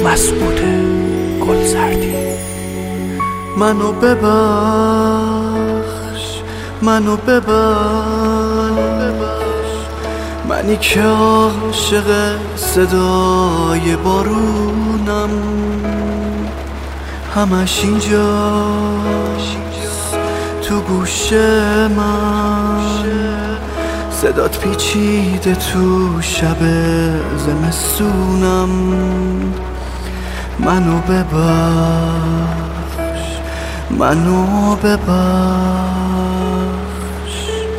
مسعود گلزردی. منو ببخش، منو ببخش، منی که عاشق صدای بارونم، همش اینجاست تو گوش من، صدات پیچیده تو شب زمستونم. منو ببخش، منو ببخش.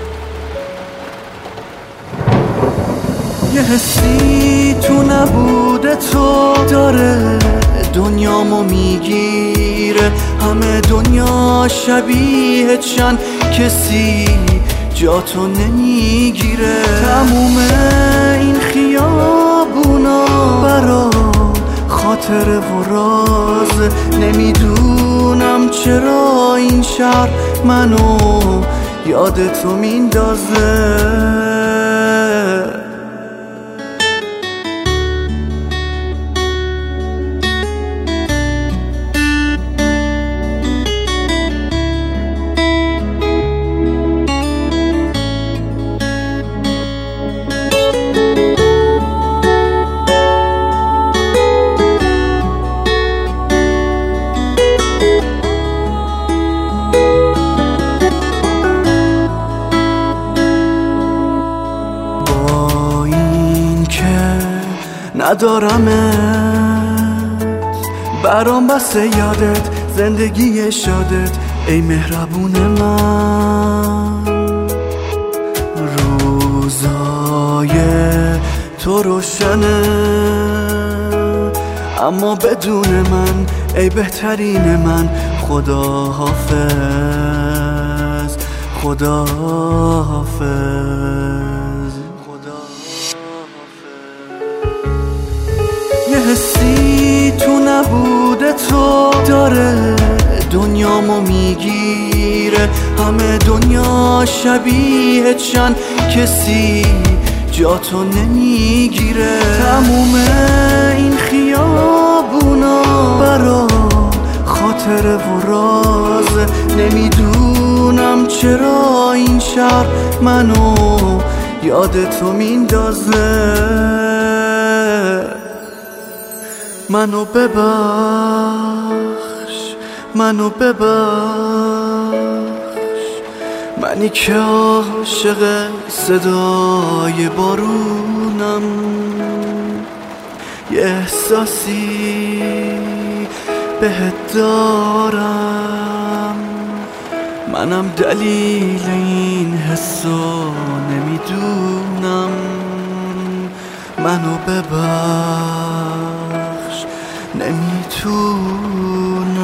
یه حسی تو نبوده تو داره دنیامو میگیره، همه دنیا شبیه چند کسی جاتو نمیگیره. تموم این خیابونا برا خاطر و راز، نمیدونم چرا این شهر منو یاد تو میندازه. ندارمت برام بسه یادت، زندگی شادت ای مهربون من. روزای تو روشنه اما بدون من ای بهترین من. خدا حافظ، خدا حافظ. یه حسی تو نبوده تو داره دنیامو میگیره، همه دنیا شبیه چند کسی جاتو نمیگیره. تموم این خیابونا برا خاطر و راز، نمیدونم چرا این شهر منو یاد تو میندازه. منو ببخش، منو ببخش، منی که عاشق صدای بارونم. یه احساسی بهت دارم، منم دلیل این حسو نمیدونم. منو ببخش، نمیتونم.